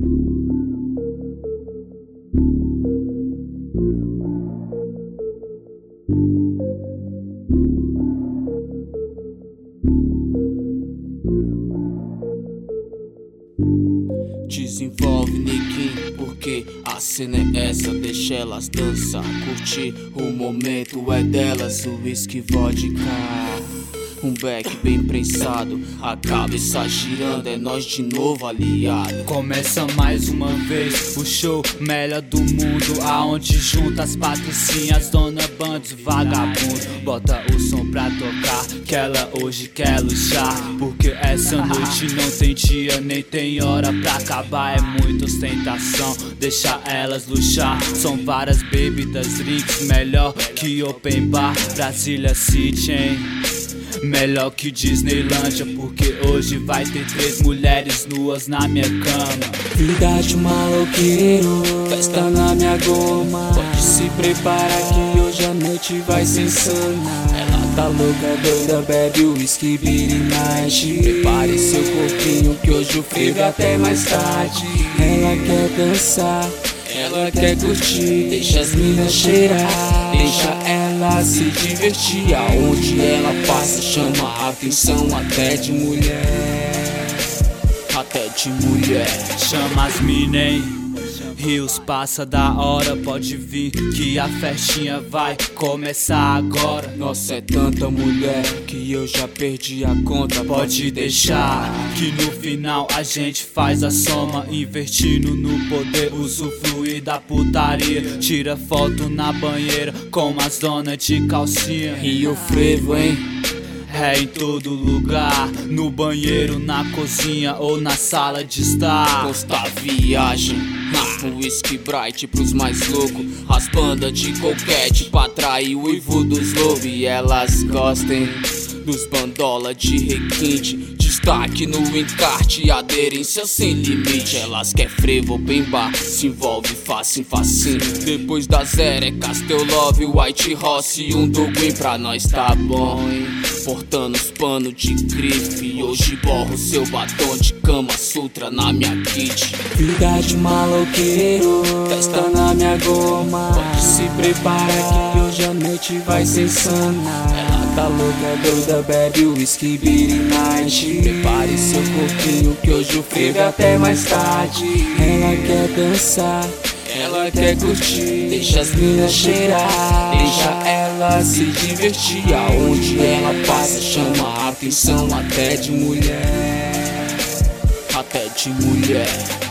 Desenvolve, neguinho, porque a cena é essa. Deixa elas dançar, curtir, o momento é delas. Whisky, vodka, um beck bem prensado, a cabeça girando, é nós de novo aliado. Começa mais uma vez o show melhor do mundo, aonde junta as patricinhas, dona bandos, vagabundo. Bota o som pra tocar, que ela hoje quer luxar, porque essa noite não tem dia nem tem hora pra acabar. É muita ostentação, deixa elas luxar. São várias bebidas, drinks, melhor que open bar. Brasília City, hein? Melhor que Disneylândia, porque hoje vai ter 3 mulheres nuas na minha cama. Vida de maloqueiro, festa na minha goma. Pode se preparar que hoje a noite vai ser insana. Ela tá louca, doida, bebe whisky, beer night. Prepare seu corpinho que hoje o frio vai até mais tarde. Ela quer dançar, ela quer curtir, deixa as minas cheirar, deixa ela se divertir. Aonde ela passa chama a atenção até de mulher, até de mulher. Chama as mina, hein? Rios passa da hora, pode vir que a festinha vai começar agora. Nossa, é tanta mulher que eu já perdi a conta. Pode deixar que no final a gente faz a soma, investindo no poder, usufruir da putaria. Tira foto na banheira com as donas de calcinha. Rio Frevo, hein? É em todo lugar, no banheiro, na cozinha ou na sala de estar. Postar viagem, whisky bright pros mais loucos, as bandas de coquete pra atrair o uivo dos lobos. E elas gostem dos bandola de requinte, destaque no encarte, aderência sem limite. Elas quer frevo, bem bar, se envolve facinho, facinho. Depois da zero é Castel Love, White Rossi e um Doguin pra nós tá bom, hein? Portando os panos de grife, hoje borro seu batom de Kama Sutra na minha kit. Vida de maloqueiro, festa na minha goma. Pode se preparar que hoje a noite vai ser insana. Ela tá louca, doida, bebe whisky, beer night. Prepare seu corpinho que hoje o frio vai até mais tarde. Ela quer dançar, ela quer curtir, deixa as minas cheirar, deixa ela se divertir. Aonde ela passa chama a atenção até de mulher, até de mulher.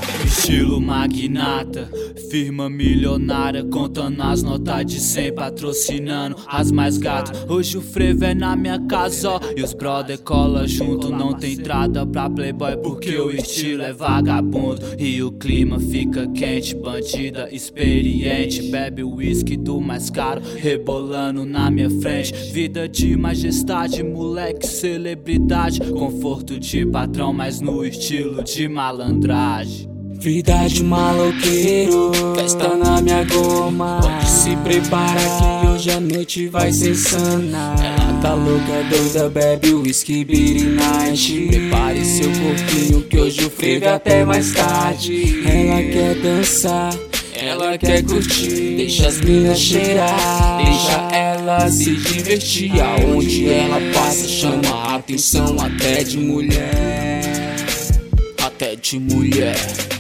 Estilo magnata, firma milionária, contando as notas de 100, patrocinando as mais gatas. Hoje o frevo é na minha casa, ó, e os brother cola junto. Não tem entrada pra playboy porque o estilo é vagabundo. E o clima fica quente, bandida experiente, bebe o whisky do mais caro, rebolando na minha frente. Vida de majestade, moleque celebridade, conforto de patrão, mas no estilo de malandragem. Vida de maloqueiro, festa na minha goma. Pode se preparar que hoje a noite vai ser insana. Ela tá louca, doida, bebe whisky, beer night. Prepare seu corpinho que hoje o frio vai até mais tarde. Ela quer dançar, ela quer curtir, deixa as minas cheirar, deixa ela se divertir. Aonde ela passa chama a atenção até de mulher, até de mulher.